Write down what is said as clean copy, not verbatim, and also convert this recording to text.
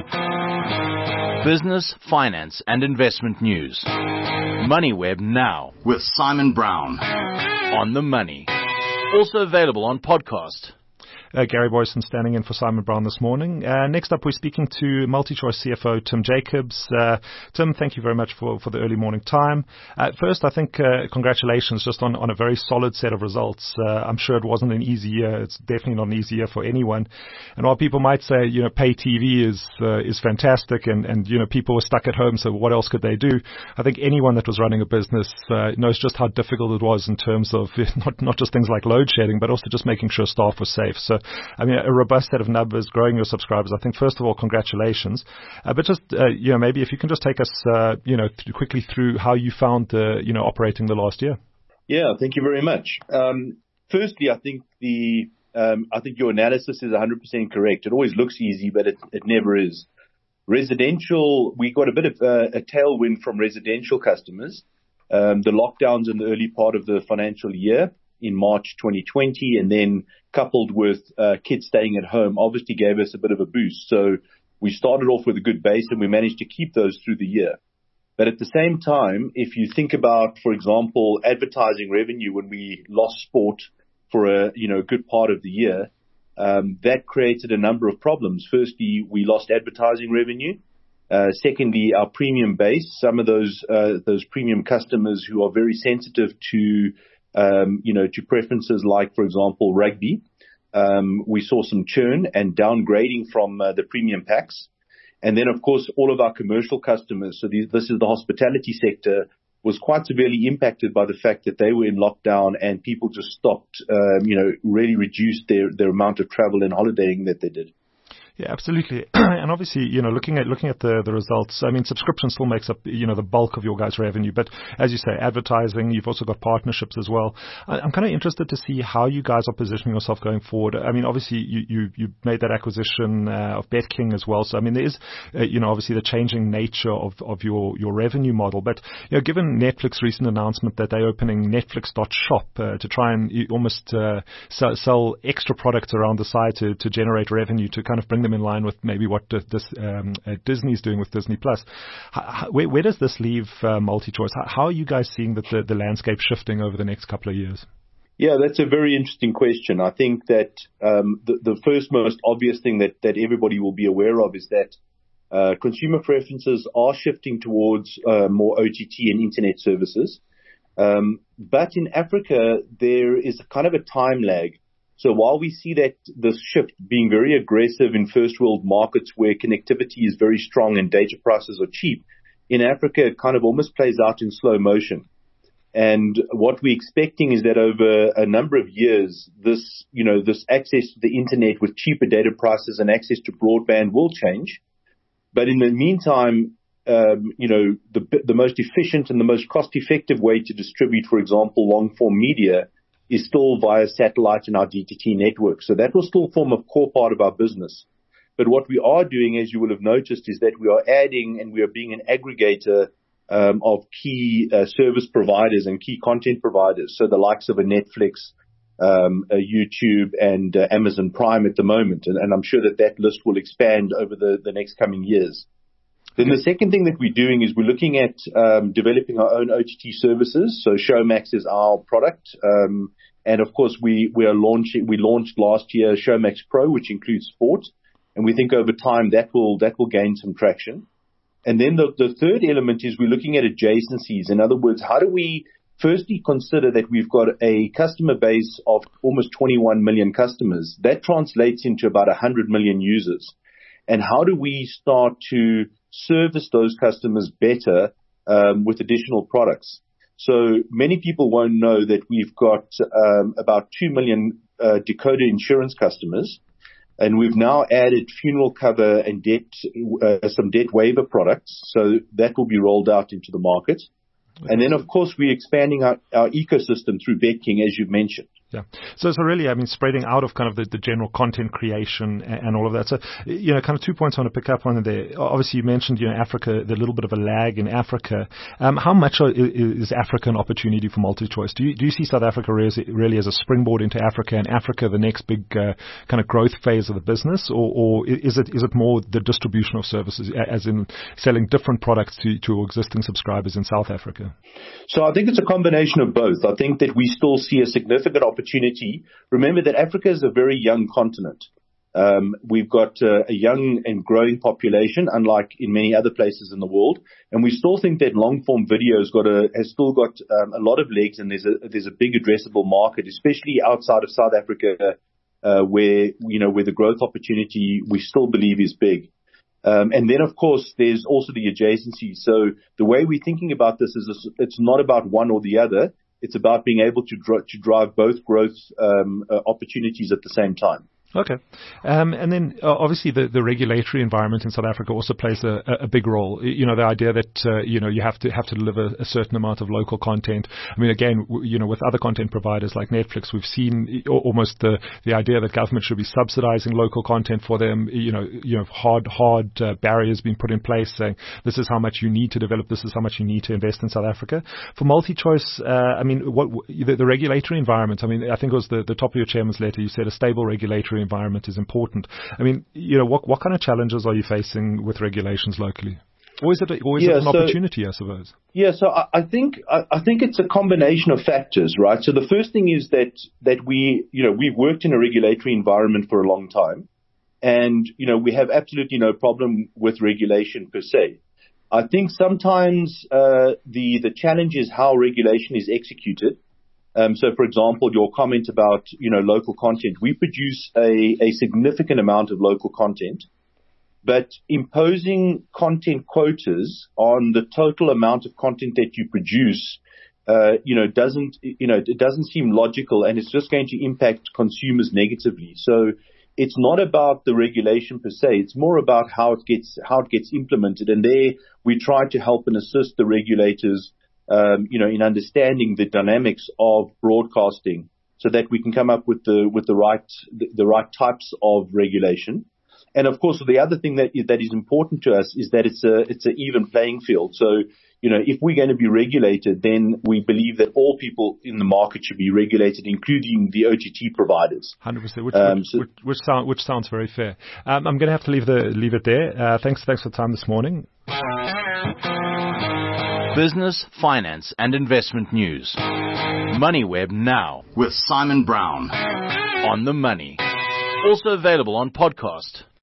Business, finance and investment news. MoneyWeb now with Simon Brown on the money. Also available on podcast. Gary Boyson standing in for Simon Brown this morning. Next up, we're speaking to MultiChoice CFO Tim Jacobs. Tim, thank you very much for the early morning time. First, I think congratulations just on a very solid set of results. I'm sure it wasn't an easy year. It's definitely not an easy year for anyone. And while people might say, pay TV is fantastic and people were stuck at home, so what else could they do? I think anyone that was running a business knows just how difficult it was in terms of not just things like load shedding, but also just making sure staff was safe. So, a robust set of numbers, growing your subscribers. I think, first of all, congratulations. But just, maybe if you can just take us, quickly through how you found, operating the last year. Yeah, thank you very much. Firstly, I think your analysis is 100% correct. It always looks easy, but it never is. Residential, we got a bit of a tailwind from residential customers. The lockdowns in the early part of the financial year in March 2020, and then coupled with kids staying at home, obviously gave us a bit of a boost. So we started off with a good base, and we managed to keep those through the year. But at the same time, if you think about, for example, advertising revenue, when we lost sport for a good part of the year, that created a number of problems. Firstly, we lost advertising revenue. Secondly, our premium base, some of those premium customers who are very sensitive to preferences like, for example, rugby. We saw some churn and downgrading from the premium packs. And then, of course, all of our commercial customers, so this is the hospitality sector, was quite severely impacted by the fact that they were in lockdown and people just stopped, really reduced their amount of travel and holidaying that they did. Yeah, absolutely. And obviously, looking at the results, subscription still makes up, the bulk of your guys' revenue. But as you say, advertising, you've also got partnerships as well. I'm kind of interested to see how you guys are positioning yourself going forward. Obviously, you made that acquisition of BetKing as well. So, there is, obviously the changing nature of your revenue model. But, given Netflix's recent announcement that they're opening Netflix.shop to try and almost sell extra products around the site to generate revenue, to kind of bring them in line with maybe what Disney's doing with Disney Plus. Where does this leave MultiChoice? How are you guys seeing the landscape shifting over the next couple of years? Yeah, that's a very interesting question. I think that the first most obvious thing that everybody will be aware of is that consumer preferences are shifting towards more OTT and internet services. But in Africa, there is kind of a time lag. So while we see that this shift being very aggressive in first world markets where connectivity is very strong and data prices are cheap, in Africa it kind of almost plays out in slow motion. And what we're expecting is that over a number of years, this access to the internet with cheaper data prices and access to broadband will change. But in the meantime, the most efficient and the most cost-effective way to distribute, for example, long-form media is still via satellite and our DTT network. So that will still form a core part of our business. But what we are doing, as you will have noticed, is that we are adding and we are being an aggregator of key service providers and key content providers. So the likes of a Netflix, a YouTube and Amazon Prime at the moment. And I'm sure that list will expand over the next coming years. Then the second thing that we're doing is we're looking at developing our own OTT services. So Showmax is our product. And of course, we launched last year Showmax Pro, which includes sport. And we think over time that will gain some traction. And then the third element is we're looking at adjacencies. In other words, how do we firstly consider that we've got a customer base of almost 21 million customers? That translates into about 100 million users. And how do we start to service those customers better with additional products? So many people won't know that we've got about 2 million Decoder insurance customers, and we've now added funeral cover and some debt waiver products. So that will be rolled out into the market. And then, of course, we're expanding our ecosystem through BetKing, as you've mentioned. Yeah. So really, I mean, spreading out of kind of the general content creation and all of that. So, kind of 2 points I want to pick up on there. Obviously, you mentioned, Africa, the little bit of a lag in Africa. How much is Africa an opportunity for MultiChoice? Do you see South Africa really as a springboard into Africa, and Africa the next big kind of growth phase of the business, or is it more the distribution of services, as in selling different products to existing subscribers in South Africa? So I think it's a combination of both. I think that we still see a significant opportunity. Remember that Africa is a very young continent. We've got a young and growing population, unlike in many other places in the world. And we still think that long-form video has still got a lot of legs, and there's a big addressable market, especially outside of South Africa, where the growth opportunity we still believe is big. And then, of course, there's also the adjacency. So the way we're thinking about this is it's not about one or the other. It's about being able to drive both growth opportunities at the same time. Okay. And then obviously the regulatory environment in South Africa also plays a big role. The idea that, you have to deliver a certain amount of local content. I mean, again, with other content providers like Netflix, we've seen almost the idea that government should be subsidizing local content for them. Hard barriers being put in place saying this is how much you need to develop, this is how much you need to invest in South Africa. For MultiChoice, I mean, the regulatory environment, I mean, I think it was the top of your chairman's letter, you said a stable regulatory environment is important. I mean, what kind of challenges are you facing with regulations locally? Or is it an opportunity, I suppose? Yeah, so I think it's a combination of factors, right? So the first thing is that we've worked in a regulatory environment for a long time, and we have absolutely no problem with regulation per se. I think sometimes the challenge is how regulation is executed. So, for example, your comment about, local content, we produce a significant amount of local content, but imposing content quotas on the total amount of content that you produce, it doesn't seem logical, and it's just going to impact consumers negatively. So it's not about the regulation per se. It's more about how it gets implemented. And there we try to help and assist the regulators in understanding the dynamics of broadcasting, so that we can come up with the right types of regulation. And of course, the other thing that is important to us is that it's an even playing field. So, if we're going to be regulated, then we believe that all people in the market should be regulated, including the OTT providers. 100%, which sounds very fair. I'm going to have to leave it there. Thanks for the time this morning. Business, finance and investment news. MoneyWeb Now with Simon Brown. On the money. Also available on podcast.